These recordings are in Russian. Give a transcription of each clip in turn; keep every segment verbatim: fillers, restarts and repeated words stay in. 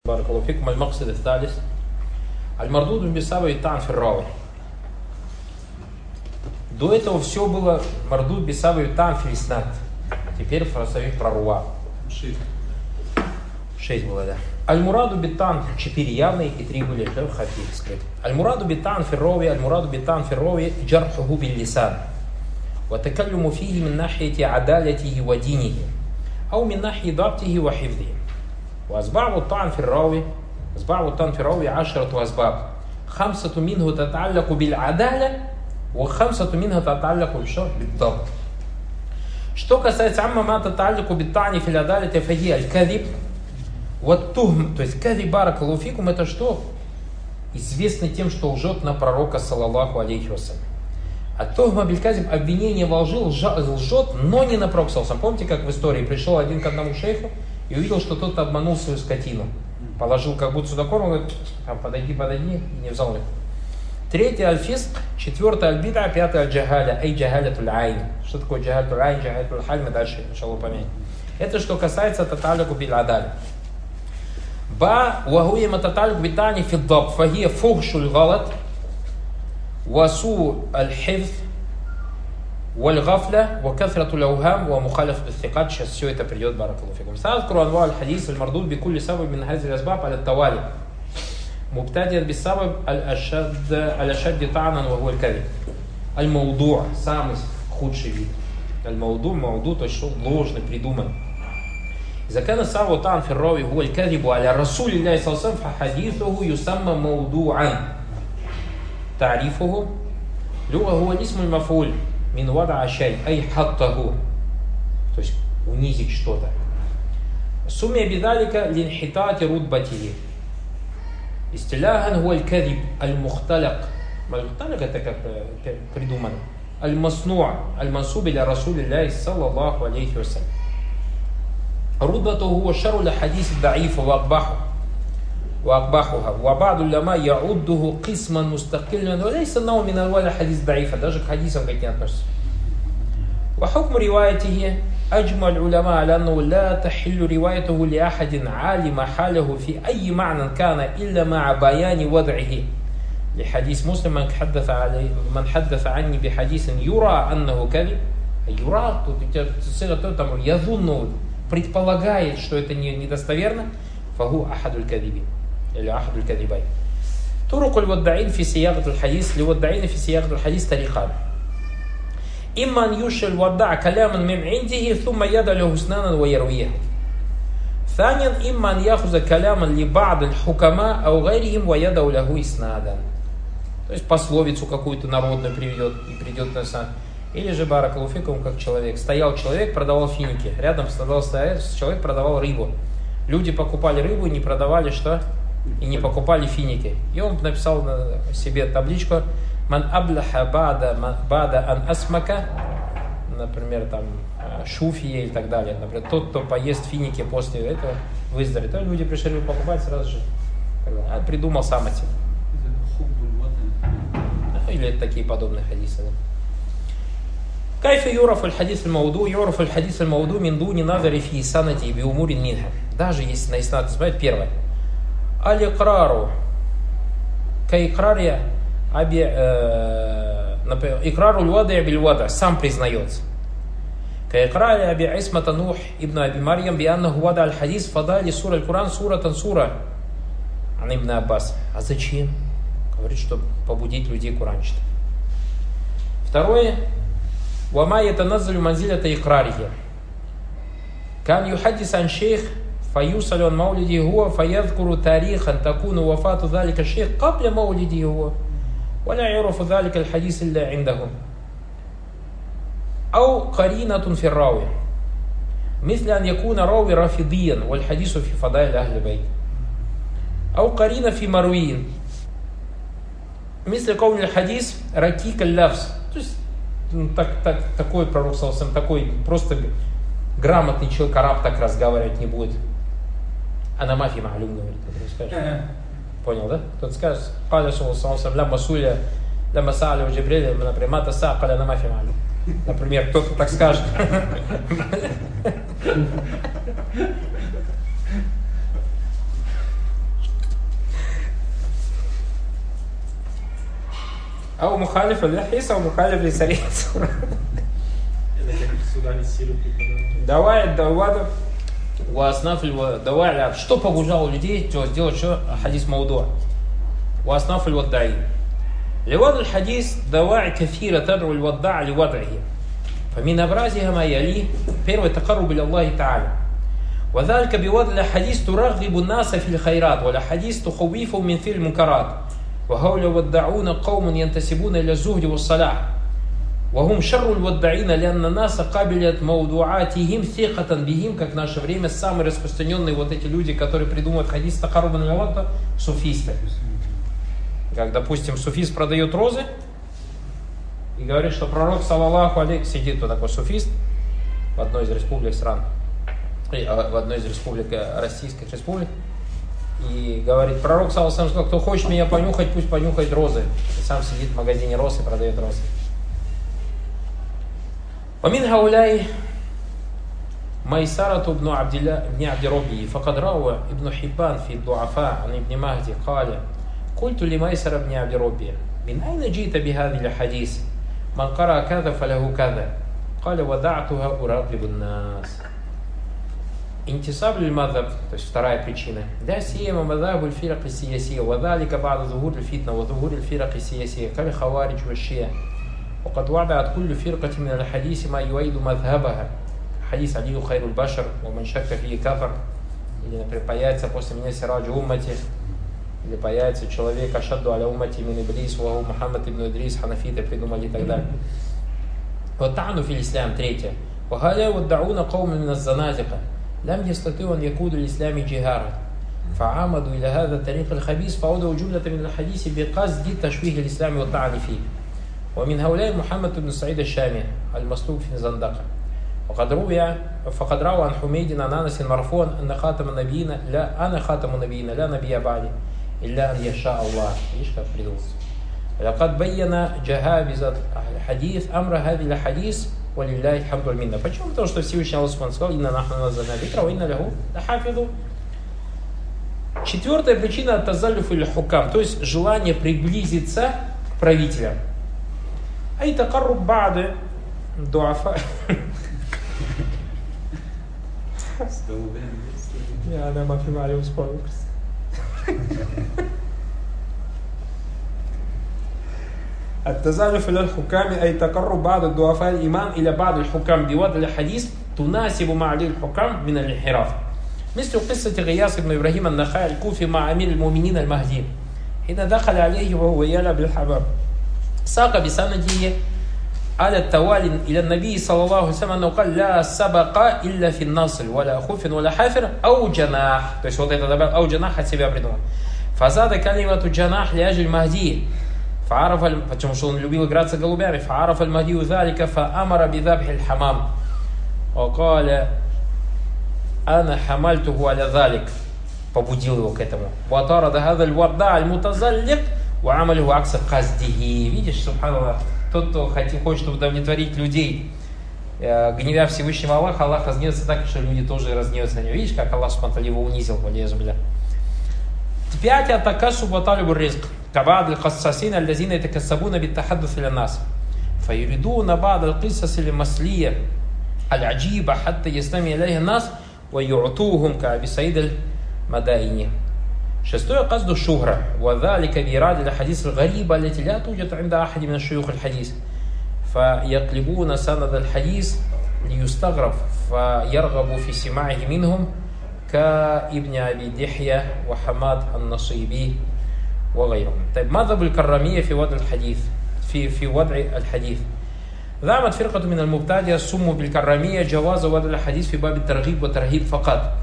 بارك الله فيكم. المقصد الثالث المردود بسبب الтан фи الراوي. До этого все было мардуд бисабы тан фи иснад. Теперь фрасовик про руа. Шесть. Шесть было, да. Аль-мураду битан, четыре явные и три были хафи скрыты. Аль-мураду битан фи рови, аль-мураду битан фи рови джархуху бил лисан. Ва такаллюму фихи мин нахияти адалятихи ва динихи. Ау мин нахии даптихи ва хифдихи. وأسباب الطعن في الراوي أسباب الطعن في الراوي عشرة أسباب خمسة منه تتعلق بالعدالة وخمسة منها تتعلق بالضبط. Что касается عما ما تتعلق بالطعن في العدالة فهي الكذب والتهم. То есть كذب بارك الله فيكم это что? Известно тем, что лжет на пророка саллаллаху алейхи вассалям. А тухма биль-казиб обвинение во лжи лжет, но не на пророка саллаллаху. Помните, как в истории пришел один к одному шейху и увидел, что тот обманул свою скотину. Положил как будто сюда корм, он говорит, подойди, подойди, и не взял ее. Третий аль-фиск, четвертый аль-бида, пятый аль-джахаля, эй джахалятуль айн. Что такое джахалятуль айн, джахалятуль халь, мы дальше, иншаллах, упомянем. Это что касается таталику биль-адаль. Ба, вахуя мататалик битани фиддаб, фахия фухшуль галат, васу аль-хифз, والغفلة وكثرة الأوهام ومخالفة الثقات. Сейчас все это придет, بارك الله فيكم. سأذكر أنواع الحديث المردود بكل سبب من هذه الأسباب على التوالي مبتدئا بالسبب الأشد الأشد طعنا وهو الكذب. الموضوع самый худший вид. الموضوع موضوع то есть что ложный, придуманный. إذا كان السبب طعن في الراوي هو الكذب على رسول الله صلى الله عليه وسلم فحديثه يسمى موضوعا. تعريفه لغة هو الاسم المفعول من وضع شيء أي حطه, то есть унизить что-то. سمي بذلك لانحطاط رتبته. استلاها هو الكذب المختلق. المختلق это как придумано. المصنوع المنسوب إلى رسول الله صلى الله عليه وسلم. رتبته هو شر الحديث الضعيف وأقبحه وأقبحها. وبعض العلماء يعده قسما مستقلا وليس أنه من أنواع الحديث ضعيفة, даже к хадисам как не относится. وحكم روايته أجمع العلماء على أنه لا تحل روايته لأحد عالم حاله في أي معنى كان إلا مع بيان وضعه. لحديث مسلم من حدث علي من حدث عني بحديث يرى أنه كذب. يرى يظن, предполагает, что это недостоверно. فهو أحد الكاذبين или أحد الكاذبين. طرق الوداعين في صياغة الحديث. للوداعين في صياغة الحديث طريقان. إما أن ينشئ الوداع كلاما من عنده ثم يدع له أسنانا ويرويه. ثانيا إما أن يأخذ كلاما لبعض الحكماء أو غيرهم ويدع له إسنادا. То есть пословицу какую-то народную приведет и придет на сан. Или же барак аллаху фикум, как человек. Стоял человек, продавал финики. Рядом стоял человек, продавал рыбу. Люди покупали рыбу и не продавали что? И не покупали финики. И он написал на себе табличку «Ман абляха бада, бада ан асмака», например, там шуфия и так далее. Например, тот, кто поест финики после этого, выздоровеет. То люди пришли покупать сразу же. А придумал сам этим. Или такие подобные хадисы. كيف يعرف الحديث الموضوع؟ يعرف الحديث الموضوع من دون نظر في سنده بأمور منها. Даже если на иснад смотреть, первое. Аль-икрару каикрария аби икрару ль-вад'и биль-вад'и, сам признается. Каикрария аби исмата Нух ибн Аби Марьям би аннаху вада аль-хадис фадали сура аль-Куран суратан сура ан ибн Аббас. А зачем? Говорит, чтобы побудить людей Куран читать. Второе. وما يتنزل منزلة إقراره كان يحدث عن شيخ فيوصل عن مولده هو فيذكر تاريخا تكون وفاة ذلك الشيخ قبل مولده هو ولا يعرف ذلك الحديث إلا عندهم. أو قرينة في الراوي مثل أن يكون راوي رافضيا والحديث في فضائل أهل البيت. أو قرينة في مروي مثل كون الحديث ركيك اللفظ. Ну, так, так, такой пророк саллаллаху, такой просто грамотный человек, араб так разговаривать не будет. А на мафии ма'люм говорит, кто-то скажет. Понял, да? Кто-то скажет, «Каля саллаллаху, ля масуля, ля маса'аля у Джибриля, например, мата са, каля на мафии ма'люм». Например, кто-то так скажет. Ау мухалиф аль-хис, ау мухалиф лисарис. Давай, давай, давай, что побуждало людей сделать что? Хадис маудуа. وأصناف الوداعين. لوضع الحديث دواعي كثيرة تدعو الوداع لوضعه. فمن أبرزها ما يليه: первый تقرب إلى الله تعالى. وذلك بوضع الحديث ترغب الناس في الخيرات، والحديث تخوفهم من فعل المنكرات. وهؤلاء الوداعون قوم ينتسبون إلى الزهد والصلاح. وهم شر الوداعين لأن الناس قابلت موضوعاتهم ثقة بهم, как в наше время самые распространенные вот эти люди, которые придумывают хадис тақарруба иля Аллаха, суфисты. Как, допустим, суфист продает розы и говорит, что пророк, саллаллаху алейхи, сидит вот такой суфист в одной из республик стран, в одной из республик, российских республик, и говорит, пророк, саллаллаху алейхи, сказал, кто хочет меня понюхать, пусть понюхает розы. И сам сидит в магазине роз и продает розы. ومن هؤلاء ميسرة بن عبد الله بن عبد ربه فقد روى ابن حبان في الضعفاء عن ابن مهدي قال: قلت لميسر بن عبد ربه: من أين جئت بهذه الحديث؟ من قرأ كذا فله كذا. قال: ودعتها أراقب الناس. انتساب للمذهب, то есть вторая причина. لا سيما مذاهب الفرق السياسية, وذلك بعد ظهور الفتنة وظهور الفرق السياسية كالخوارج والشيعة. وقد وضعت كل فرقة من الحديث ما يؤيد مذهبها. حديث علي خير البشر ومن شك فيه كفر. Или, например, появится после меня сираджу уммати, или появится человек ашадду аля уммати мин иблис, ваху Мухаммад ибн Идрис, ханафиты придумали и так далее. Вот та'ну фил ислам, третье. وهؤلاء يدعون قوم من الزنادقة لم يستطيعوا أن يقودوا الإسلام جهارا فعامدوا إلى هذا الطريق الخبيث فأودوا جملة من الحديث بقصد تشويه الإسلام والطعن فيه. ومن هؤلاء محمد بن سعيد الشامي المسلوب في زندقة. وقد روي فقد روى عن حميد عن أنس مرفوعا أن خاتم النبيين لا أنا خاتم النبيين لا نبي بعدي إلا أن يشاء الله. إيش كان придумать? لقد بين جهابذة الحديث أمر هذه الحديث ولله الحمد والمنة. Почему? Потому что Всевышний Аллах сказал: «Инна нахну наззальна зикра ва инна лаху лахафизун». Четвертая причина – тазаллюф иль хукам, то есть желание приблизиться к правителям. أي تقرب بعد ضعفاء. أنا ما في معي أسبوع. التزالف إلى الحكام أي تقرب بعض الضعفاء الإيمان إلى بعض الحكام بوضع الحديث تناسب مع عليه الحكام من الانحراف. مثل قصة غياث بن إبراهيم النخعي الكوفي مع أمير المؤمنين المهدي حين دخل عليه وهو يلعب بالحباب ساق بسنده على التوالي إلى النبي صلى الله عليه وسلم أنه قال: لا سبق إلا في النصل ولا خوف ولا حافر أو جناح. То есть вот это добавил أو جناح от себя придумал. فزاد كلمة جناح لأجل المهدي فعرف потому что он любил играться голубями. فعرف المهدي ذلك فأمر بذبح الحمام وقال: أنا حملته على ذلك. Побудил его к этому. وطارد هذا الوداع المتزلق وعمله عكس قصده. Видишь, субханаллах, тот, кто хочет удовлетворить людей, гневя Всевышнего Аллаха, Аллах разгневается так, что люди тоже разгневаются на него. Видишь, как Аллах субхану его унизил. Пятое. Такассуб ва талибу ризк. كبعض القصاصين الذين يتكسبون بالتحدث إلى الناس فيريدون بعض القصص المسلية العجيبة حتى يستمع إليها الناس ويعطوهم كأبي سعيد المدائني. شستوى قصد الشهرة وذلك بإرادة الحديث الغريبة التي لا توجد عند أحد من الشيوخ الحديث فيطلبون سند الحديث ليستغرب فيرغب في سماعه منهم كابن أبي دحية وحماد النصيبي وغيرهم. طيب مذهب الكرامية في وضع الحديث في في وضع الحديث. ذهبت فرقة من المبتدعة سموا بالكرامية جواز وضع الحديث في باب الترغيب والترهيب فقط.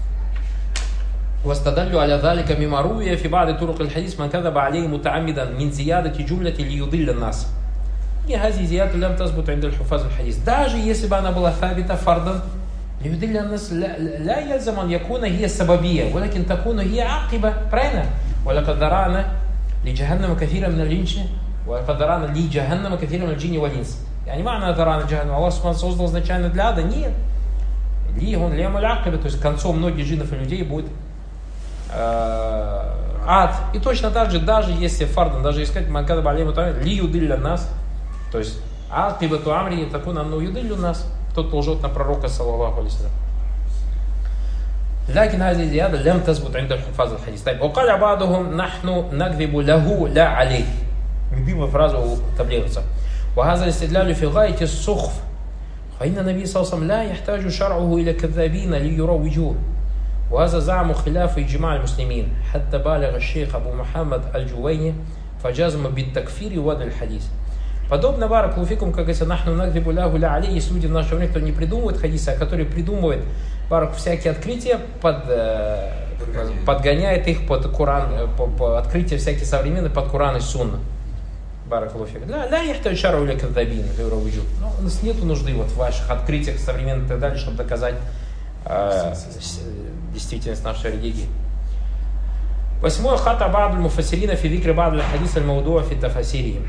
واستدلوا على ذلك مما روي في بعض طرق الحديث من كذب عليه متعمدا من زيادة جملة ليضل الناس. И هذه زيادة لم تثبت عند الحفاظ الحديث. Даже если бы она была ثابتة فرضا ليضل الناس لا يلزم أن يكون هي السببية ولكن تكون هي عاقبة. правильно? ولقد ذرأنا لجهنم كثيرا من الجنس ولقد ذرأنا لجهنم كثيرا من الجن والإنس. يعني معنى ذرأنا جهنم Аллах создал изначально для ада? Нет. Ли он лемуль акиба, то есть концом многих джиннов и людей будет э, ад. И точно так же, даже если фардан, даже искать манкада балейму ли юдилля нас, то есть ад пибату амри такун анну юдиллю нас, тот, кто лжет на пророка, саллаллаху алейхи салям. لكن هذه الزيادة لم تثبت عند حفاظ الحديث. طيب وقال بعضهم نحن نكذب له لا عليه. Любимая фраза у таблица. وهذا الاستدلال في غاية السخف. فإن النبي صلى الله عليه وسلم لا يحتاج شرعه إلى كذابين ليروجوه. وهذا زعم خلاف إجماع المسلمين حتى بالغ الشيخ أبو محمد الجويني فجزم بالتكفير وضع الحديث. Подобно бараку фикум, как говорится, нахну нагдибу ляху ля али, есть люди в наше время, кто не придумывает хадисы, а которые придумывают бараку всякие открытия, под, э, подгоняет их под Коран, по, по открытия всякие современные под Коран и Сунна. Бараку фикум. Ля ля яхтаю шару ля каддабин, но у нас нет нужды вот в ваших открытиях современных и так далее, чтобы доказать э, действительность нашей религии. Восьмое. Хата ба'д аль-муфассирина фи зикри ба'д аль-хадис аль-маудуа фи тафасирихим.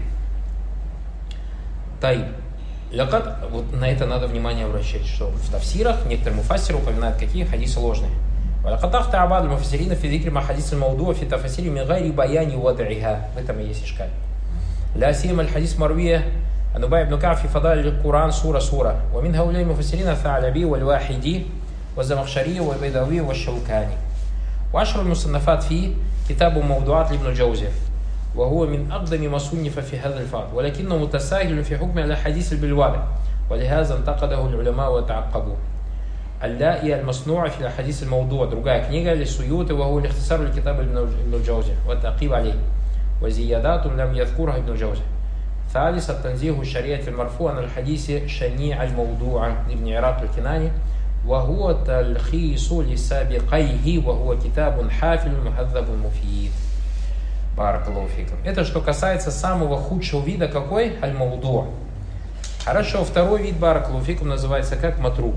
Таиб. Лякат, вот на это надо внимание обращать, что в тафсирах некоторые муфассиры упоминают, какие хадисы ложные. Валякатах та'абад аль-муфассирина фи зикри ма хадис аль-маудуа фи тафасири мин гайри баяни вад'иха. В этом и есть ишкаль. لا سيما الحديث مروية عن أبي بن كعب في فضائل القرآن سورة سورة ومن هؤلاء المفسرين الثعلبي والواحدي والزمخشري والبيضاوي والشوكاني. وأشهر المصنفات فيه كتاب موضوعات لابن الجوزي وهو من أقدم ما صنف في هذا الفضل ولكنه متساهل في حكم الأحاديث بالوضع ولهذا انتقده العلماء وتعقبوه. اللائي المصنوع في الأحاديث الموضوع другая книга للسيوطي وهو الاختصار لكتاب ابن الجوزي والتعقيب عليه وزيادات لم يذكرها ابن الجوزي. ثالثا تنزيه الشريعة المرفوع عن الحديث شنيع الموضوع لابن عراق الكناني وهو تلخيص لسابقيه وهو كتاب حافل مهذب مفيد. Баракаллаху фикум. Это что касается самого худшего вида, какой? Аль-Мауду. Хорошо, второй вид баракаллаху фикум называется как матрук.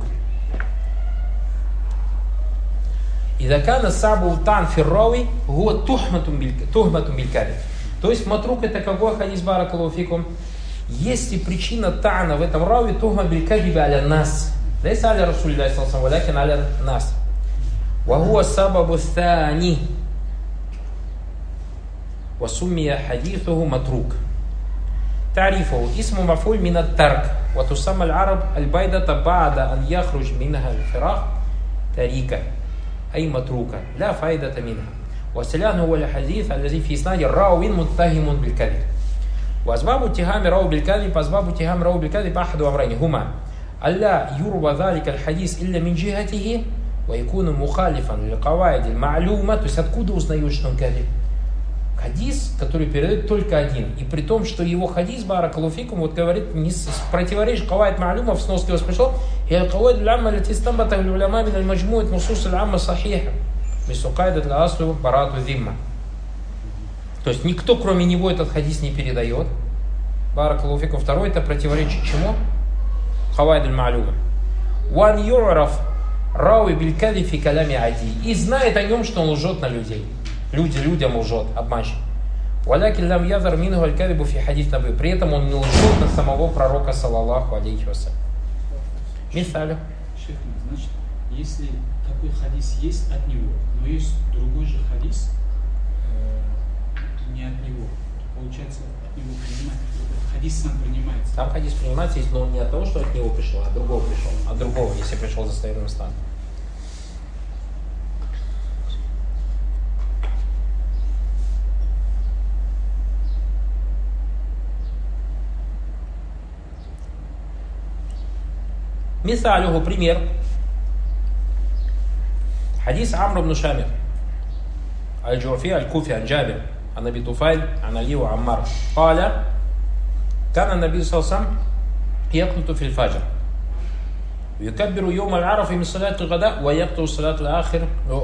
إذا كان الصعب الطعن في الراوي هو تهمة بالكذب. То есть матрук это какой хадис баракаллаху фикум? Если причина та'на в этом рави тухма биль-кадиби аля нас. Лейса аля Расулиллахи саллаллаху алейхи ва саллям, валякин аля нас. Ва хуа сабабу thani. وسمي حديثه متروك. تعريفه اسم مفعول من الترك وتسمى العرب البيضة بعد أن يخرج منها الفراخ تريكة أي متروكة لا فائدة منها. والسلام هو الحديث الذي في إسناد راو متهم بالكذب. وأسباب اتهام راو بالكذب أسباب اتهام راو بالكذب أحد أمرين هما ألا يروى ذلك الحديث إلا من جهته ويكون مخالفا للقواعد المعلومة. То есть откуда узнают, что он кадиб? Хадис, который передает только один. И при том, что его хадис, баракаллаху фикум, вот говорит, не противоречит кавайд ма'люма, в сноске воспрещал, и аль-кавайд аль-амма лати стамбата аль-уляма мин аль-маджмуит нусус аль-амма сахиха. Мисукайдат ла-аслу барату зимма. То есть никто, кроме него, этот хадис не передает. Баракаллаху фикум. Второй, это противоречит чему? Кавайд аль-ма'люма. Ван ю'раф рауи биль-кади фи калями ади. И знает о нем, что он лжет на людей. Люди людям лжет, обманщик. Валякин лам язар минху аль-кадибу фи хадис наби. При этом он не лжет на самого пророка, саллаллаху алейхи вассалям. Мисалю. Шейх, значит, если такой хадис есть от него, но есть другой же хадис э, не от него, то получается от него принимается. Хадис сам принимается. Там хадис принимается, если он не от того, что от него пришел, а от другого пришел. От другого, если пришел за стоянным станом. مثاله пример. حديث عمرو بن شامر الجعفي الكوفي عن جابر عن ابي طفيل عن علي وعمار قال كان النبي صلى الله عليه وسلم يقنط في الفجر ويكبر يوم العرفة من صلاة الغداء ويقطع صلاة الآخر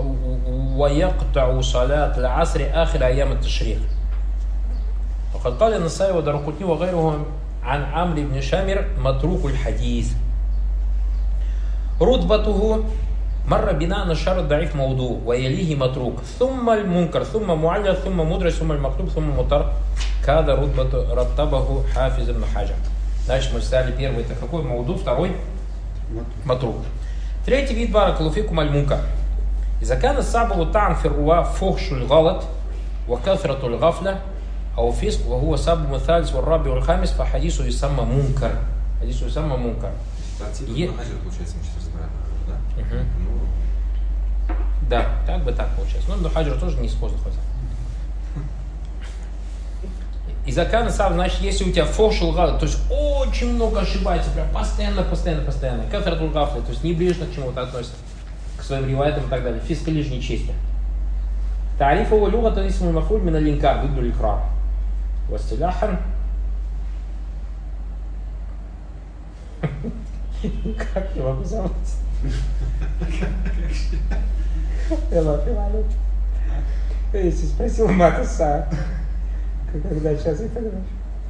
ويقطع صلاة العصر آخر أيام التشريق. وقد قال النسائي ودارقطني وغيرهم عن عمرو بن شامر متروك الحديث. رتبته مر بناء على الشرط ضعيف موضوع ويليه متروك ثم المنكر ثم معلل ثم مدرج ثم المكتوب ثم مطر كذا رتبة رتبه حافظ ابن حجر. Дальше мы взяли первый, это какой мауду, второй матрук. Третий вид баракаллаху фикум аль-мункар. إذا كان الصعب والطعن في الرواة فحش الغلط وكثرة الغفلة أو فسق وهو سبب الثالث والرابع والخامس فحديثه يسمى منكر. حديثه يسمى منكر. Е... Угу. Да, как бы так получается. Но Ибн Хаджар тоже не схожий хоть. И закан сам, значит, если у тебя фошул гал, то есть очень много ошибается, прям постоянно, постоянно, постоянно. Кафратул гафли, то есть небрежно к чему-то относится, к своим ривайтам и так далее. Фиска лишь нечестие. Тариф его люга танисму мафуль мина линкар, виду ликра. Вастиляхан. Как не могу забыть? Если спросил Матаса, когда сейчас и так далее.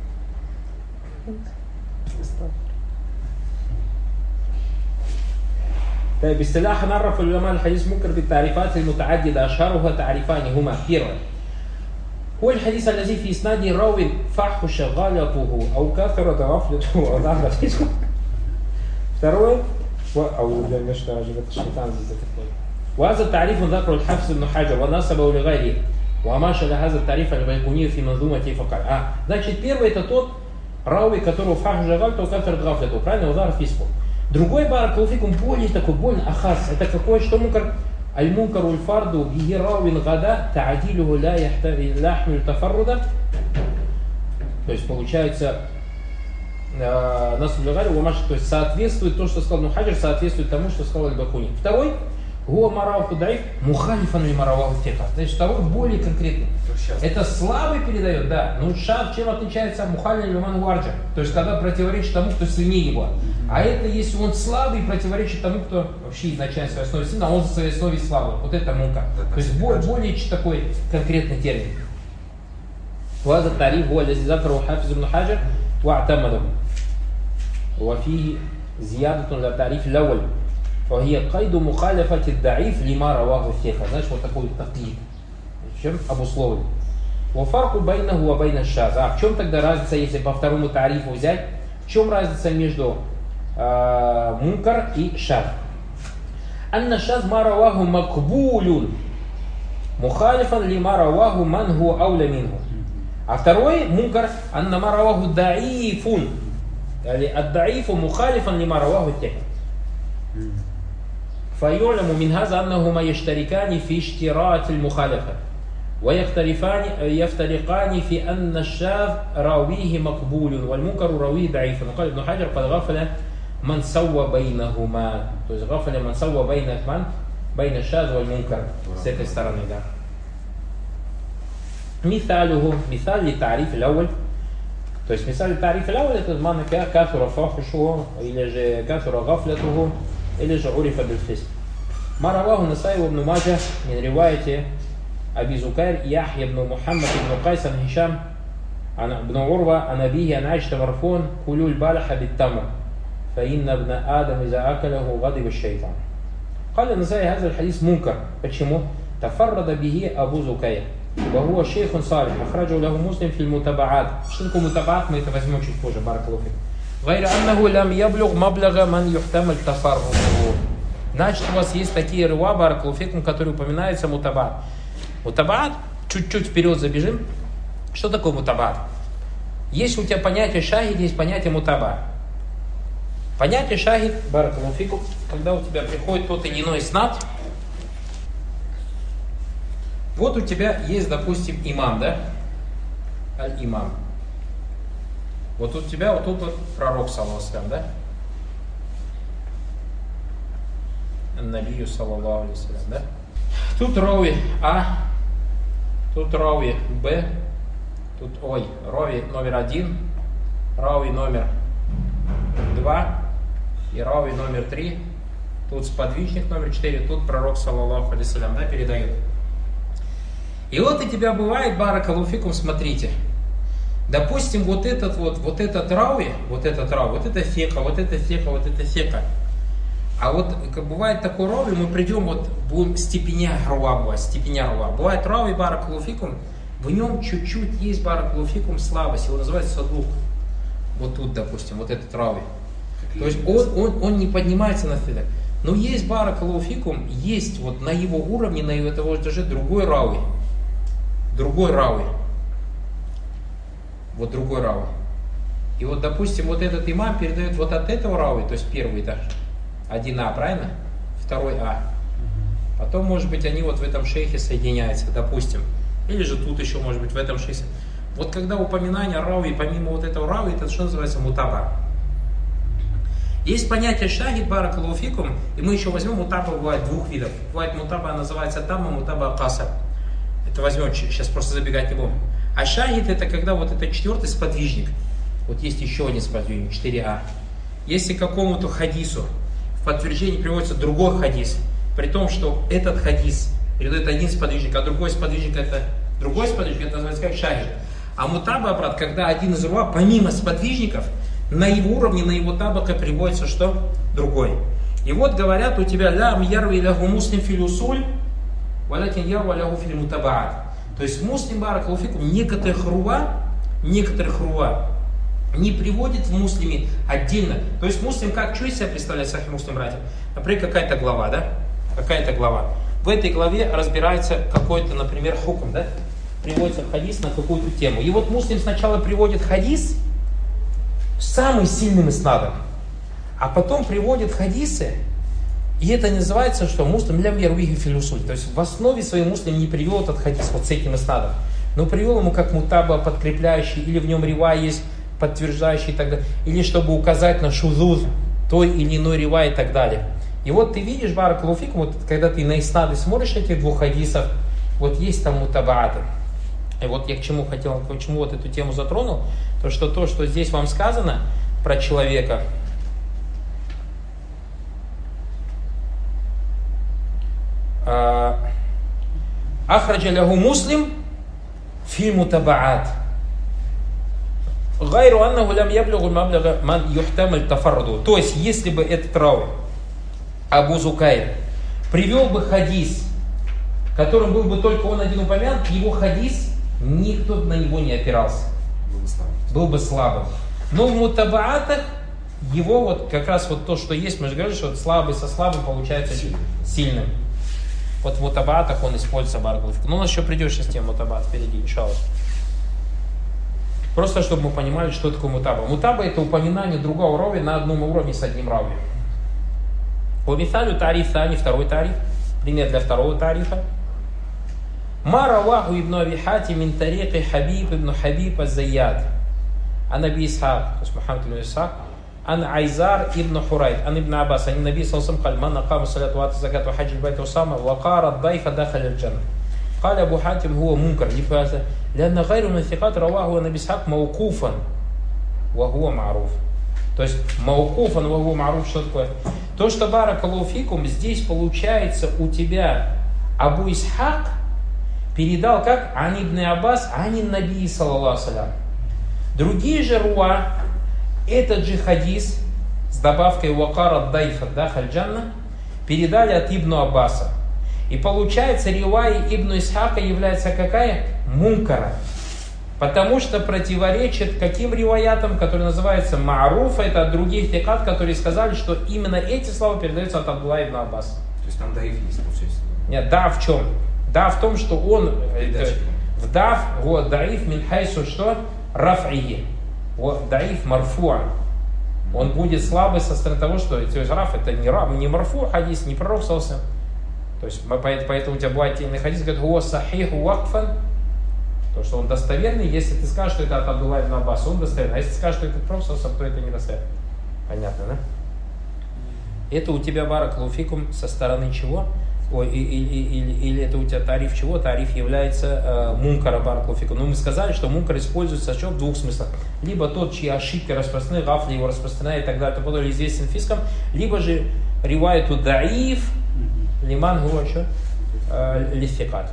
طيب باصطلاح نعرف العلماء الحديث منكر بالتعريفات المتعددة أشهرها تعريفان هما первое هو الحديث الذي في إسناده راو فحش غلطه أو كثرت غفلته أو ظهر فسقه. Второе أو для что это шайтан здесь такой. وهذا التعريف ذكره الحافظ ابن حجر ونسبه لغيره وأماشى هذا التعريف البيقوني في منظومته فقال. А, значит, первый это тот рауи, которого фахш غلطه وكثرت غفلته, правильно, وظهر فسقه. Другой баракалуфикум более такой, более ахас. Это какой, что мункар? Аль-мункар уль-фарду биги рауин гада та'адилюху ла яхмиль тафарруда. То есть получается, э, нас облегали, то есть соответствует то, что сказал Ибн Хаджар, соответствует тому, что сказал Аль-Бакуни. Второй, гуа мараваху даиф мухалифан ли мараваху фиха. Значит, второй более конкретный. Это слабый передает, да. Но шаб чем отличается мухалиф или ман варджа? То есть когда противоречит тому, кто сильнее его. А это если он слабый, противоречит тому, кто вообще изначально в своей основе сильный, а он в своей основе слабый. Вот это мункар. То есть более, более такой конкретный термин. وهذا التعريف هو الذي ذكره حافظ ابن حجر واعتمده وفيه زيادة للتعريف الأول وهي قيد مخالفة الضعيف لما رواه الثقة. Знаешь, вот такой тaqid. В чем обусловлен? وفرق بينه وبين الشاذ. А в чем тогда разница, если по второму тарифу взять? В чем разница между э, мункар и шаз? أن الشاذ ما رواه مقبول مخالفا لما رواه من هو أولى منه. А второй мункар أن ما رواه ضعيف يعني الضعيف مخالفا لما رواه الثقة. فيعلم من هذا أنهما يشتركان في اشتراط المخالفة ويختلفان يفترقان في أن الشاذ راويه مقبول والمنكر راويه ضعيف. وقال ابن حجر قد غفل من سوى بينهما. То есть غفل من سوى بين من بين الشاذ والمنكر. С этой стороны, да. مثاله مثال للتعريف الأول. То есть مثال للتعريف الأول это معنى كثر فحشه или же كثر غفلته или же عرف بالفسق. ما رواه النسائي وابن ماجه من رواية أبي زكير يحيى بن محمد بن قيس عن هشام عن ابن عروة عن أبيه عن عائشة مرفوعا كلوا البلح بالتمر فإن ابن آدم إذا أكله غضب الشيطان. قال النسائي هذا الحديث منكر. Почему? تفرد به أبو زكير وهو شيخ صالح أخرجه له مسلم في المتابعات. Что такое мутабаат? Мы это возьмем чуть позже. Баракаллаху фик. غير أنه لم يبلغ مبلغ من يحتمل تفرده. Значит, у вас есть такие рыва, баракаллаху фикум, которые упоминаются мутабаат. Мутабаат, чуть-чуть вперед забежим. Что такое мутабаат? Есть у тебя понятие шахид, есть понятие мутабаат. Понятие шахид, баракаллаху фикум, когда у тебя приходит тот или иной снат. Вот у тебя есть, допустим, имам, да? Аль-имам. Вот у тебя вот тут вот пророк, саллаллаху алейхи ва саллям, да? Набию, саллаллаху алейхи ва саллям, да? Тут рауи А, тут рауи Б, тут, ой, рауи номер один, рауи номер два и рауи номер три. Тут сподвижник номер четыре, тут пророк, саллаллаху алейхи ва саллям, да, передает. И вот у тебя бывает, баракаллаху фикум, смотрите. Допустим, вот этот вот, вот этот рауи, вот этот рауи, вот это фека, вот это фека, вот это фека. А вот как бывает такой рауи, мы придем, вот будем степеня руа бывает, степеня руа. Бывает рауи, баракаллаху фикум, в нем чуть-чуть есть, баракаллаху фикум, слабость, его называется садук. Вот тут, допустим, вот этот рауи. То есть он, он, он не поднимается на фидак. Но есть, баракаллаху фикум, есть вот на его уровне, на его этого же другой рауи. другой рауи. Вот другой рауи. И вот, допустим, вот этот имам передает вот от этого рауи, то есть первый этаж, один А, правильно? Второй А. Потом, может быть, они вот в этом шейхе соединяются, допустим. Или же тут еще, может быть, в этом шейхе. Вот когда упоминание рауи, помимо вот этого рауи, это что называется мутаба. Есть понятие шахид баракаллаху фикум, и мы еще возьмем мутаба, бывает двух видов. Бывает мутаба, называется тамма, мутаба касар. Это возьмем, сейчас просто забегать не будем. А шахид это когда вот это четвертый сподвижник. Вот есть еще один сподвижник, четыре А. Если какому-то хадису в подтверждении приводится другой хадис, при том, что этот хадис передает один сподвижник, а другой сподвижник это другой сподвижник, это называется как шахид. А мутаба, брат, когда один из руа, помимо сподвижников, на его уровне, на его табака приводится что? Другой. И вот говорят у тебя лям ярви лягу муслим филюсуль, валякин ярва лягу фил мутабаат. То есть муслим баракаллаху фикум некоторых руа, некоторых руа не приводит в муслиме отдельно. То есть муслим как, что из себя представляет сахих муслим, братья? Например, какая-то глава, да? Какая-то глава. В этой главе разбирается какой-то, например, хукм, да? Приводится хадис на какую-то тему. И вот муслим сначала приводит хадис с самым сильным иснадом, а потом приводит хадисы, и это называется, что муслим лям ярвихи филюсуль. То есть в основе своей муслим не привел этот хадис вот с этим иснадом, но привел ему как мутаба подкрепляющий, или в нем рива есть подтверждающий и так далее, или чтобы указать на шузуз той или иной рива и так далее. И вот ты видишь, баракаллаху фикум, вот когда ты на иснады смотришь этих двух хадисов, вот есть там мутабааты. И вот я к чему хотел, к чему вот эту тему затронул, то что то, что здесь вам сказано про человека, ахраджа лягу муслим фи мутабаат. Гайру аннаху лям яблюгу маблага ман юхтамаль тафарраду. То есть, если бы этот рауи Абу Зукайр привел бы хадис, которым был бы только он один упомянут, его хадис никто на него не опирался. Был бы слабым. Был бы слабым. Но в мутабаатах его вот как раз вот то, что есть, мы же говорили, что слабый со слабым получается сильным. сильным. Вот в мутабаатах он используется баракаллаху фикум. Ну, у нас еще придет сейчас тема мутабаат впереди, иншаллах. Просто чтобы мы понимали, что такое мутаба. Мутаба это упоминание другого рауи на одном уровне с одним рауи. По мисалю тариф тани, второй тариф. Пример для второго тарифа. ما رواه ابن أبي حاتم من طريق حبيب ابن حبيب الزياد عن أبي إسحاق محمد بن إسحاق عن عيزار ابن حريث عن ابن عباس عن النبي صلى الله عليه وسلم قال من أقام الصلاة وآتى الزكاة وحج البيت وصام وقار الضيف دخل الجنة. قال أبو حاتم هو منكر لماذا؟ لأن غير من الثقات رواه عن أبي إسحاق موقوفا وهو معروف. То есть маукуфан ваху маруф, что такое? То, что баракаллаху фикум, здесь получается у тебя Абу Исхак передал как Ан ибн Аббас, Анин Наби саллаллаху алейхи ва саллям. Другие же руа, этот же хадис с добавкой вакара дайфа дахаль джанна передали от Ибн Аббаса. И получается ривая Ибн Исхака является какая? Мункара. Потому что противоречит каким риваятам, которые называются ма'руфа, это от других тикат, которые сказали, что именно эти слова передаются от Абдулла ибн Аббас. То есть там даиф есть, получается? Нет, да в чем? Да в том, что он это, в даф, вот даиф мин хайсу что? Раф'и. Вот даиф марфуа. Он будет слабый со стороны того, что то есть, раф это не, не марфу хадис, не пророк саллаллаху алейхи ва саллям. То есть поэтому у тебя бывает отдельный хадис, говорит, хуа сахиху вакфан. То, что он достоверный, если ты скажешь, что это от Абдулла ибн Аббаса, он достоверный. А если ты скажешь, что это от пророка саллаллаху алейхи ва саллям, то это недостоверно. Понятно, да? Это у тебя баракаллаху фикум со стороны чего? Ой, или, или, или это у тебя тариф чего? Тариф является э, мункара баракаллаху фикум. Но мы сказали, что мункар используется в двух смыслах. Либо тот, чьи ошибки распространены, гафли его распространяет и так далее, то подобное известен фиском. Либо же риваяту даиф, лиман гуа что? Лификат.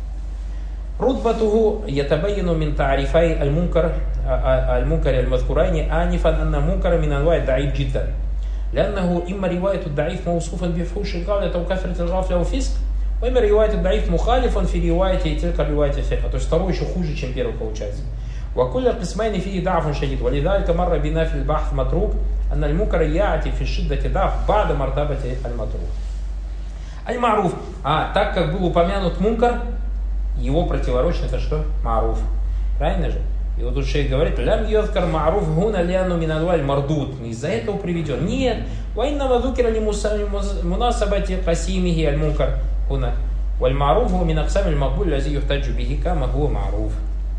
رتبته يتبين من تعريفي المنكر المنكر المذكورين آنفا أن منكر من أنواع الضعيف جدا لأنه إما رواية الضعيف موصوفا بفحوش الغفلة أو كثرة الغفلة وفسق وإما رواية الضعيف مخالفا في رواية تلك الرواية الثقة. То есть второй еще хуже, чем первый получается. وكل القسمين فيه ضعف شديد ولذلك مر بنا في البحث متروك أن المنكر يأتي في شدة ضعف بعد مرتبة المتروك. المعروف. А так как был упомянут мункар, его противоречно это что? Маруф. Правильно же? И вот тут шейх говорит, лям йозкар маруф гуна ляну минадваль мардут. Не из-за этого приведен. Нет. Вайнама зукира ли мунасабати касимихи аль-мункар гуна. Валь маруф гу минаксам аль-макбуль лази юхтаджу бихи кама гу маруф.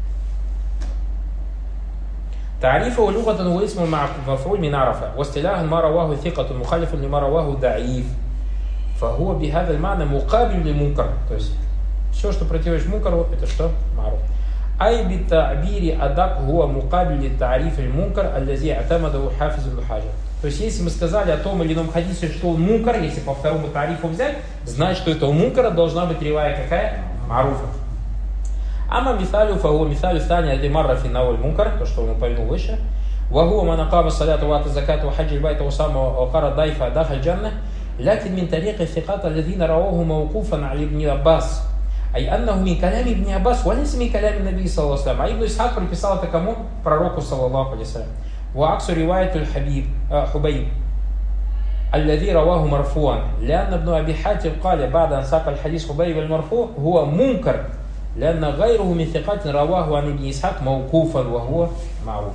تعريفه لغة هو اسم مفعول من عرفة واصطلاحا ما رواه ثقة مخالف لما رواه ضعيف فهو بهذا المعنى مقابل للمنكر. То есть все, что противоположно мункару, это что? Маруф. أي بالتعبير أدق هو مقابل للتعريف المنكر الذي اعتمده حافظ ابن حجر. То есть если мы сказали о том или ином хадисе, что он мункар, если по второму тарифу взять, знать, что это у мункара должна быть ривая какая? Маруфа. Ама мисалю фагу мисалю стани адимарра финнауль мункар, то, что он упомянул выше. Вагу манакаба саляту вата закату хаджи байта усама вакара дайфа дахаль джанна. Лякин мин тарика фиката алладина раваху маукуфан али ибн Аббас. Ай аннаху мин калями ибн Аббас, валис мин калями наби саллаллаху алейхи. А Ибн Исхак приписал это кому? Пророку саллаллаху алейхи. Ва аксу риваятуль хабиб Хубайб. الذي رواه مرفوعا لأن ابن أبي حاتم قال بعد أن ساق الحديث حبيب المرفوع هو منكر لأن غيره من ثقات رواه عن ابن إسحاق موقوفا وهو معروف.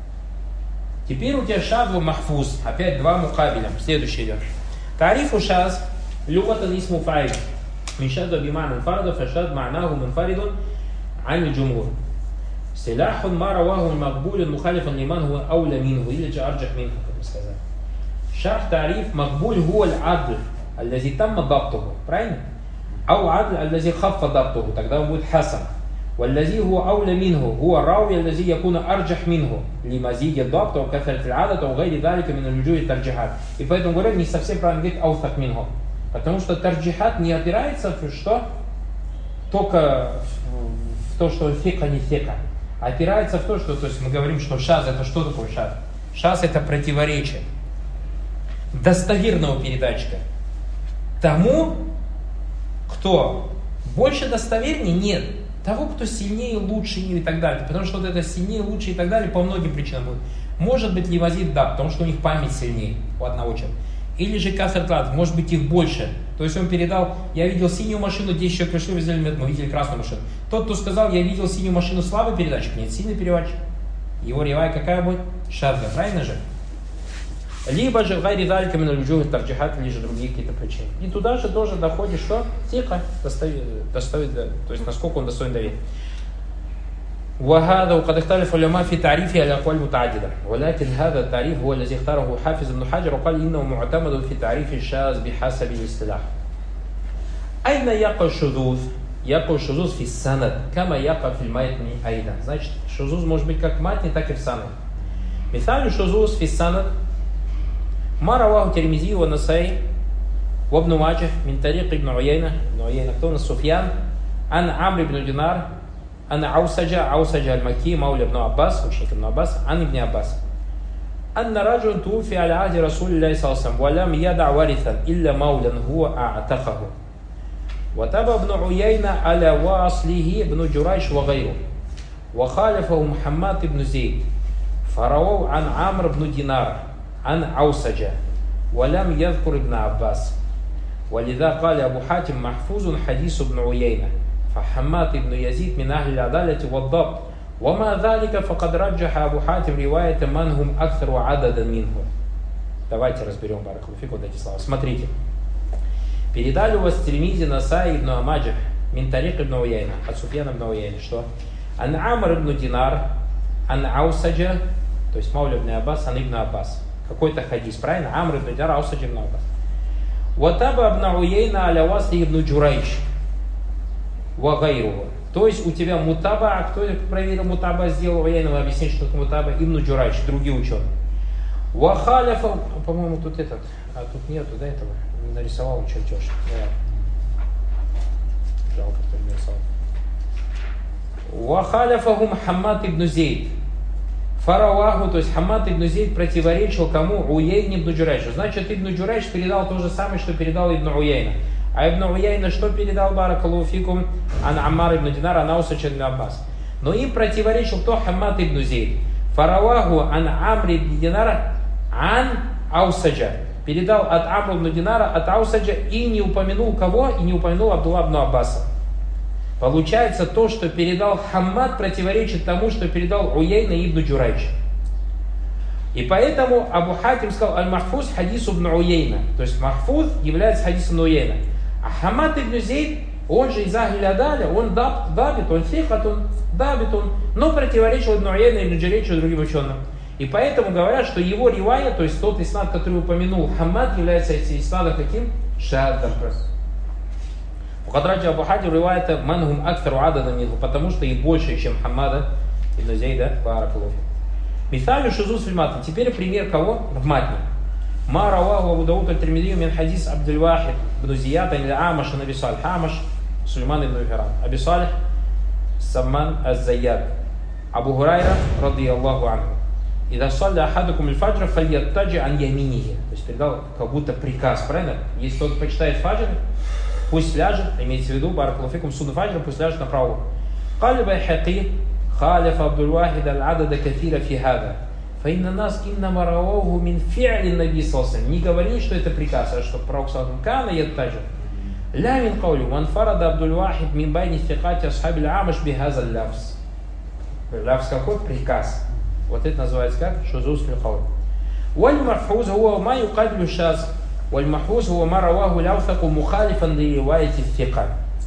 Теперь у тебя шад махфуз. Опять два мукабеля. Следующий идет. تعريف شاذ لغة الاسم فاعل من شذ بمعنى انفرد فشذ معناه منفرد عن الجمهور. سلاح ما رواه المقبول مخالفا لمن هو أولى منه إلا أرجح منه. شرح تعريف مقبول هو العدل الذي تم ضبطه. правильно? أو عدل الذي خف ضبطه. тогда он будет حسن. والذي هو أولى منه هو الراوي الذي يكون أرجح منه لمزيد الضبط وكثرة العدد وغير ذلك من الوجوه الترجيحات. И поэтому говорят, не совсем правильно говорить أوثق منه. Потому что тарджихат не опирается в что? Только в то, что фика не фика. А опирается в то, что, то есть мы говорим, что шаз это что такое шаз? Шаз это противоречие достоверного передатчика. Тому, кто больше достовернее, нет. Того, кто сильнее, лучше и так далее. Потому что вот это сильнее, лучше и так далее по многим причинам будет. Может быть лимазид, да, потому что у них память сильнее у одного человека. Или же касартлад, может быть их больше. То есть он передал, я видел синюю машину, десять человек пришли, взяли мед, мы видели красную машину. Тот, кто сказал, я видел синюю машину, слабый передатчик, нет, сильный передатчик. Его ривая какая будет? Шадга, правильно же? Либо же гайри далька мин аль-вуджух тарджихат, или же другие какие-то причины. И туда же тоже доходит, что тихо, достоит, достоит, то есть насколько он достоин доверия. وهذا وقد اختلف العلماء في تعريفه على أقوال متعددة ولكن هذا التعريف هو الذي اختاره حافظ ابن حجر وقال إنه معتمد في تعريف الشاذ بحسب الاصطلاح. أين يقع الشذوذ؟ يقع الشذوذ في السند كما يقع في المتن أيضا. Значит, шузуз может быть как в матне, так и в санад. مثال الشذوذ في السند ما رواه الترمذي والنسائي وابن ماجه من طريق ابن عيينة ابن عيينة كتون سفيان عن عمرو بن دينار عن عوسجة عوسجة المكي مولى ابن عباس ученик ابن عباس عن ابن عباس أن رجل توفي على عهد رسول الله صلى الله عليه وسلم ولم يدع ورثا إلا مولا هو أعتقه وتابع ابن عيينة على واصله ابن جريش وغيره وخالفه محمد بن زيد فرووا عن عمرو بن دينار عن عوسجة ولم يذكر ابن عباس ولذا قال أبو حاتم محفوظ حديث ابن عيينة فحماد بن يزيد من أهل العدالة والضبط وما ذلك فقد رجح أبو حاتم رواية من هم أكثر عددا منه. Давайте разберем баракалуфик вот эти слова. Смотрите. Передали у вас Тирмизи, Насаи, Ибн Амаджа, Минтарик Ибн Уяйна, от Суфьяна Ибн Уяйна, что? Ан Амр Ибн Динар, Ан Аусаджа, то есть Мауля Ибн Аббас, Ан Ибн Аббас. Какой-то хадис, правильно? Амр Ибн Динар, Аусаджа Ибн Аббас. Ватаба Ибн Уяйна аля васли Ибн Джурайч. Вагайру. То есть у тебя мутаба, а кто проверил мутаба, сделал Уяйна, объяснить, что такое мутаба, Ибн Джурайч, другие ученые. Вахаляфа, по-моему, тут этот, а тут нету, да, этого, не нарисовал он чертеж. Да. Жалко, кто не нарисовал. Вахаляфахум Хаммад ибн Зейд. Фараваху, то есть Хаммад ибн Зейд противоречил кому? Уяйне ибн Джурайшу. Значит, ибн Джурайш передал то же самое, что передал ибн Уяйна. А ибн Уяйна что передал? Баракаллаху фикум ан Аммар ибн Динар, ан Аусаджа ибн Аббас. Но им противоречил кто? Хаммад ибн Зейд. Фараваху ан Амр ибн Динара ан Аусаджа. Передал от Амр ибн Динара, от Аусаджа и не упомянул кого? И не упомянул Абдулла ибн Аббаса. Получается, то, что передал Хаммад, противоречит тому, что передал Уяйна ибн Джурайч. И поэтому Абу Хатим сказал: аль-Махфуз хадис ибн Уяйна. То есть Махфуз является хадисом Уяйна. А Хаммад ибн Зейд, он же из Ахли Адаля, он даб, дабит, он фихат, он дабит, он, но противоречил ибн Уяйна, ибн Джурайчу и другим ученым. И поэтому говорят, что его ривая, то есть тот иснад, который упомянул Хаммад, является иснадом каким? Шаддом. Ухадраджа Абу Хатим ривайта манхум акфару адада минху, потому что и больше, чем Хаммада ибн Зейда, баракаллаху. Мисалю шузуз филь матн. Теперь пример кого? В матне. Ма раваху Абу Дауд аль-Тирмизи мин хадис Абдуль Вахид ибн Зияд ан Амаш ан Аби Салих. Амаш Сулейман ибн Михран. Аби Салих Самман аз-Зайяд. Абу Хурайра радийаллаху анху. Ида салля ахадукум аль-фаджр фальяттаджи ан яминихи. То есть передал как будто приказ, правильно? Если кто-то почитает фаджр, пусть ляжет, имеется в виду, баракаллаху фикум, суду фаджр, пусть ляжет направо. Кали байхақи خالف عبد الواحد العدد كثيرا في هذا فإن الناس إنما رواه من فعل النبي صلى الله عليه وسلم. Не говорили, что это приказ, а что пророк саллаллаху алейхи ва саллям кана яттаджи. لا من قوله وانفرد عبد الواحد من بين ثقات أصحاب العامش بهذا اللفظ. Лафз какой? Приказ. Вот это называется как? Шузуз фил кауль. والمحفوظ هو ما يقابل الشاذ والمحفوظ هو ما رواه الأوثق مخالفا لرواية الثقة.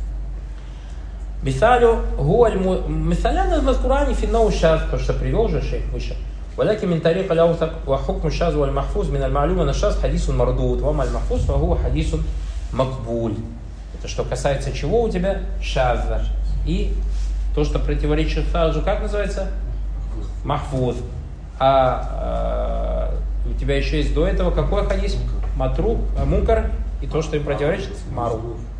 مثاله هو الم... مثالنا المذكوران في النوع الشاذ, то, что привел же шейх выше. ولكن من طريق الأوثق وحكم الشاذ والمحفوظ من المعلوم أن الشاذ حديث مردود وما المحفوظ فهو حديث مقبول. Это что касается чего у тебя? Шаза. И то, что противоречит шазу, как называется? Махфуз. А, а у тебя еще есть до этого какой хадис? Матру, мункар. И то, что им противоречит? Мару.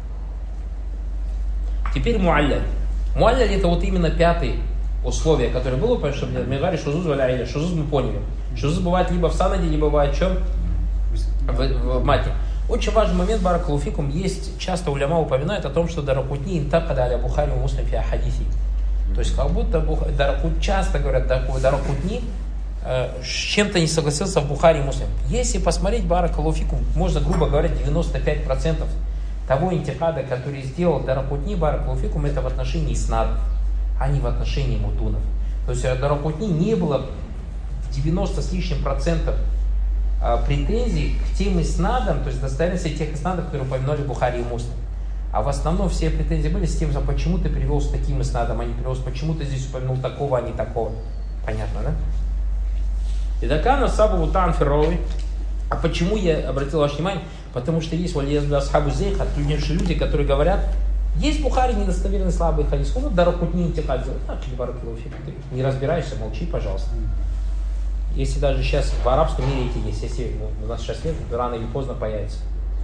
Теперь муалляль. Муалляль это вот именно пятое условие, которое было, потому что мы говорили шузуз валя или шузуз мы поняли. Шузуз бывает либо в санаде, либо бывает в чем? В, в, в мате. Очень важный момент, баракаллаху фикум, есть, часто уляма упоминают о том, что Даракутни интакада аля Бухари у Муслим фи ахадиси. То есть как будто Даракут, часто говорят, Даракутни э, с чем-то не согласился в Бухари и Муслим. Если посмотреть, баракаллаху фикум, можно грубо говоря, девяносто пять процентов того интикада, который сделал Даракутни, баракаллаху фикум, это в отношении снадов, а не в отношении мутунов. То есть у Даракутни не было девяносто с лишним процентов претензий к тем иснадам, то есть достоверности тех иснадов, которые упомянули Бухари и Муслим. А в основном все претензии были с тем, что почему ты привел с таким иснадом, а не привел, почему ты здесь упомянул такого, а не такого. Понятно, да? И дакана сабу утан фиррови. А почему я обратил ваше внимание? Потому что есть валиязда асхабу зейха, люди, которые говорят, есть в Бухари недостоверный слабый хадис, ну Даракутни интикад делает. Так, не разбираешься, молчи, пожалуйста. Если даже сейчас в арабском мире эти есть, если ну, у нас сейчас нет, рано или поздно появится.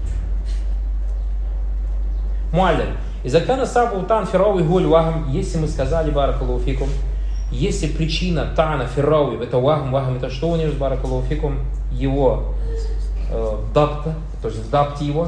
Муалляль. Изакана сабу тан фиррауи гуль вахам, если мы сказали баракаллаху фикум, если причина тана фиррауи, это вахам, вахам, это что у него с баракаллаху фикум? Его э, дабта, то есть в дабте его.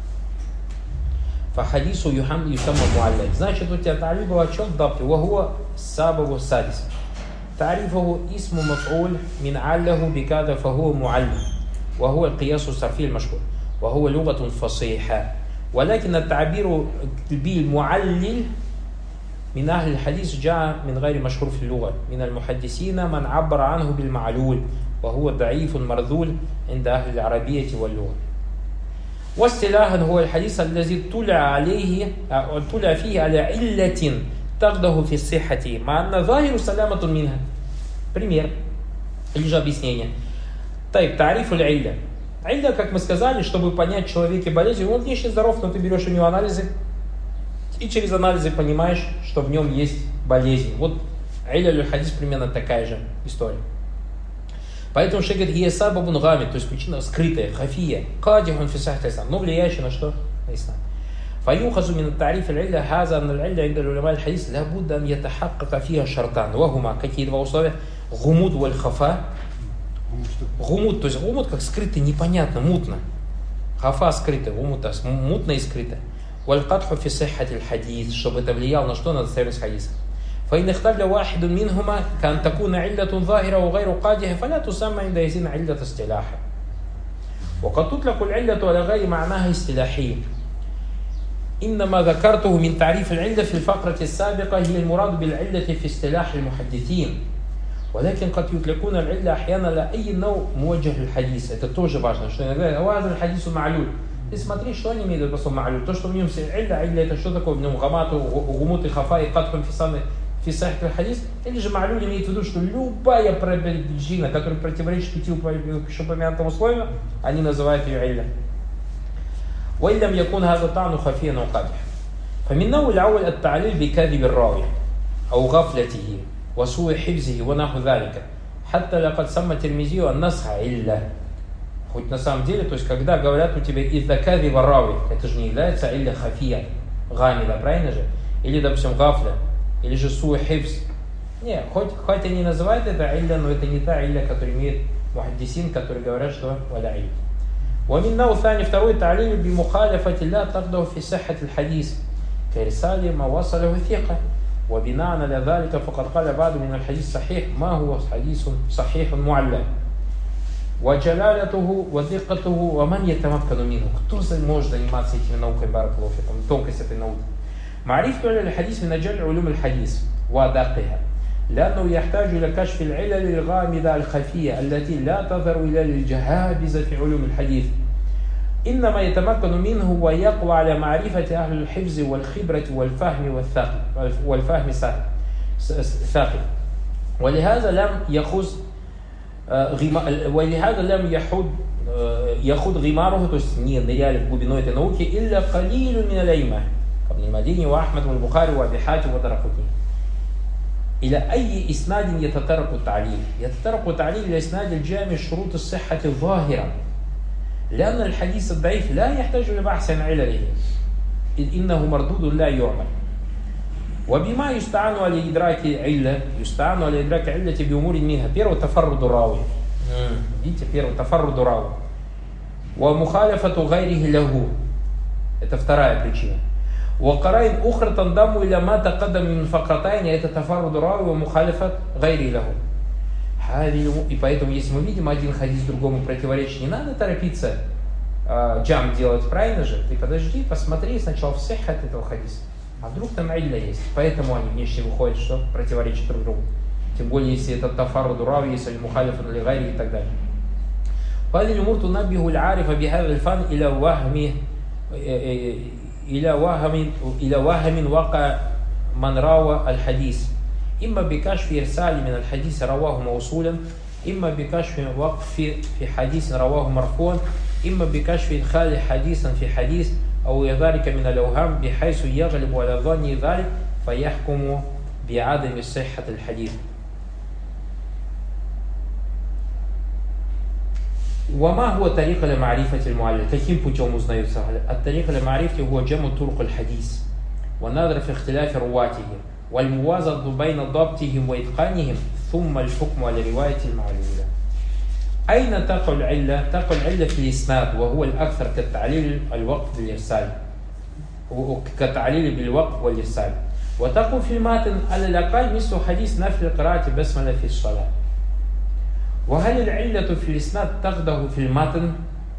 Фахадису юхам юсамма муалляль. Значит, у тебя талиб был о чем в дабте? Вахуа сабаву садис. تعريفه اسم مفعول من عله بكذا فهو معلم وهو القياس الصرفي المشهور وهو لغة فصيحة ولكن التعبير بالمعلل من أهل الحديث جاء من غير مشهور في اللغة من المحدثين من عبر عنه بالمعلول وهو ضعيف مرذول عند أهل العربية واللغة واصطلاحا هو الحديث الذي طلع عليه طلع فيه على علة تقده في الصحة مع أن ظاهر سلامة منها. Пример или же объяснение. Так, тариф или илля. Илля, как мы сказали, чтобы понять человеке болезнь, он внешне здоров, но ты берешь у него анализы и через анализы понимаешь, что в нем есть болезнь. Вот илля или хадис примерно такая же история. Поэтому шейх говорит, гиесаба бунгами, то есть причина скрытая, хафия, кадихун фисах тайсан, но влияющая на что? На ислам. فيؤخذ من التعريف العلة هذا أن العلة عند العلماء الحديث لابد أن يتحقق فيها شرطان وهما какие два условия? Гумуд валь хафа. Гумуд, то есть гумуд как скрытый, непонятно, мутно. Хафа скрытый, гумуд мутно и скрыто. Валь кадху фи сиххати аль-хадис, чтобы это влияло на что? На достоверность хадиса. فإن اختل واحد منهما كأن تكون علة ظاهرة وغير قادحة فلا تسمى عندئذ علة اصطلاحا. وقد تطلق العلة على غير معناها اصطلاحيا. إنما ذكرته من تعريف العلة في الفقرة السابقة هي المراد بالعلة في اصطلاح المحدثين. ولكن قد يطلقون العلة أحيانا لأي نوع موجه للحديث. Это тоже важно, что иногда هذا الحديث معلول. Ты смотри, что они имеют в виду معلول. То, что в нем علة, علة это что такое? В нем гамат, гумут и хафа и катхум фи сахих аль-хадис. Или же معلول имеет в виду, что любая причина, которая противоречит пяти упомянутым условиям, они называют ее عله. وإن لم يكن هذا الطعن خفيا وقادح. فمن نوع الأول التعليل بكذب الراوي أو غفلته وسوء حفظه ونحو ذلك. حتى لقد سمى الترمذي النصح علة. Хоть на самом деле, то есть когда говорят у тебя из-за кадиба рави, это же не является илля хафия, гамида, правильно же? Или, допустим, гафля, или же суй хифз. Не, хоть, хоть они называют это илля, но это не та илля, которая имеет мухаддисин, которые говорят, что валя илля. ومن نوع ثاني второй تعليل بمخالفة لا تقدح في صحة الحديث كإرسال ما وصله ثقة. وبناء على ذلك فقد قال بعض من الحديث صحيح ما هو حديث صحيح معلل وجلالته ودقته ومن يتمكن منه. Кто может заниматься этими науками, баракаллаху фикум, тонкость этой науки? معرفة علل الحديث من أجل علوم الحديث وأدقها لأنه يحتاج إلى كشف العلل الغامضة الخفية التي لا تظهر إلا للجهابذة في علوم الحديث. إنما يتمكن منه ويقوى على معرفة أهل الحفظ والخبرة والفهم والثقل والفهم الثاقب. ولهذا لم يخذ ولهذا لم يحد يخوض غماره, то есть не ныряли в глубину этой науки, إلا قليل من الأئمة كابن المديني وأحمد والبخاري وأبي حاتم ودارقطني. إلى أي إسناد يتطرق التعليل؟ يتطرق التعليل إلى إسناد الجامع شروط الصحة الظاهرة، لأن الحديث الضعيف لا يحتاج لبحث عن علله إذ إنه مردود لا يعمل. وبما يستعان على إدراك علة يستعان على إدراك علة بأمور منها. Первый تفرد راوي. Видите, первый تفرد راوي. ومخالفة غيره له. Это вторая причина. وقرائن أخرى تنضم إلى ما تقدم من فقرتين. Это تفرد راوي ومخالفة غيره له. И поэтому, если мы видим один хадис другому противоречит, не надо торопиться э, джам делать, правильно же? Ты подожди, посмотри сначала в сиххат этого хадиса. А вдруг там илля есть? Поэтому они внешне выходят, что противоречат друг другу. Тем более, если это тафарруду рави, если мухалифун или гайри и так далее. هذه الأمور تنبه العارف بهذا الفن إلى وهم إلى وهم إلى وهم وقع من راوى الحديث إما بكشف إرسال من الحديث رواه موصولا إما بكشف وقف في حديث رواه مرفوعا إما بكشف إدخال حديثا في حديث أو ذلك من الأوهام بحيث يغلب على ظن ذلك فيحكم بعدم صحة الحديث. وما هو طريقة لمعرفة المعلل؟ каким путем узнается? الطريقة لمعرفته هو جمع طرق الحديث والنظر في اختلاف رواته والموازنة بين ضبطهم وإتقانهم ثم الحكم على رواية المعلولة. أين تقع العلة؟ تقع العلة في الإسناد وهو الأكثر كالتعليل الوقف بالإرسال كالتعليل بالوقف والإرسال. وتقع في الماتن على الأقل مثل حديث نفل قراءة بسملة في الصلاة. وهل العلة في الإسناد تقدح في الماتن؟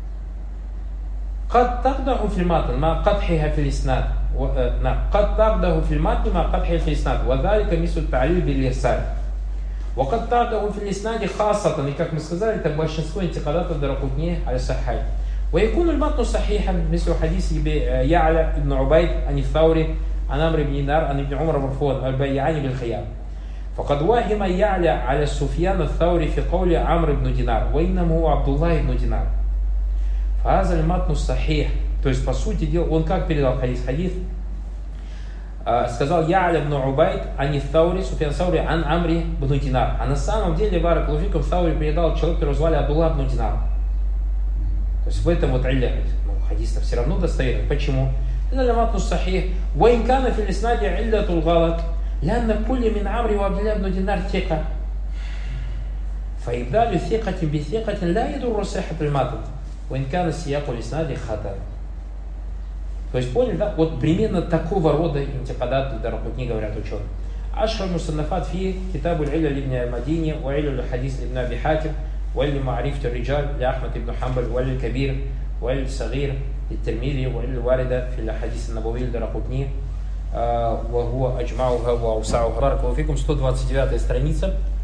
قد تقدح في الماتن مع قدحها في الإسناد. نعم قد تقدح في الماتن مع قدحها في الإسناد وذلك مثل التعليل بالإرسال. وقد تقدح في الإسناد خاصة, и как мы сказали, это большинство интикадат Даракутни аль-Сахай. ويكون المتن صحيحا مثل حديث يعلى ابن عبيد عن الثوري عن عمرو بن دينار عن ابن عمر مرفوعا البيعان بالخيار. فقد وهم يعلى على سفيان الثوري في قول عمرو بن دينار وإنما هو عبد الله بن دينار. فهذا المتن الصحيح, то есть по сути дела он как передал хадис? Хадис сказал Я'ля ибн Убайд ани Thawri, Суфьян Thawri ан Амри ибн Динар. А на самом деле баракаллаху фикум Thawri передал человек, которого звали Абдулла ибн Динар. То есть в этом вот илля, ну, хадис-то все равно достоверный. Почему? Это ляматну сахих. وإن كان في الإسناد علة الغلط لأن كل من عمرو وعبد الله بن دينار ثقة فإبدال ثقة بثقة لا يضر صحة المتن وإن كان السياق الإسناد خطأ. То есть поняли, да? Вот примерно такого рода интикадат Даракутни говорят ученые. Ашхар мусаннафат фи китабу аль-Илля либн Мадини, ва илля аль-Хадис либн Аби Хатим, ва илля ма'рифат ар-Риджаль ли Ахмад ибн Хамбаль, ва илля аль-Кабир, ва илля аль-Сагир, الترمذي والواردة في الحديث النبوي الدارقطني وهو أجمعها وأوسعها. بارك الله فيكم. сто двадцать девятая страница.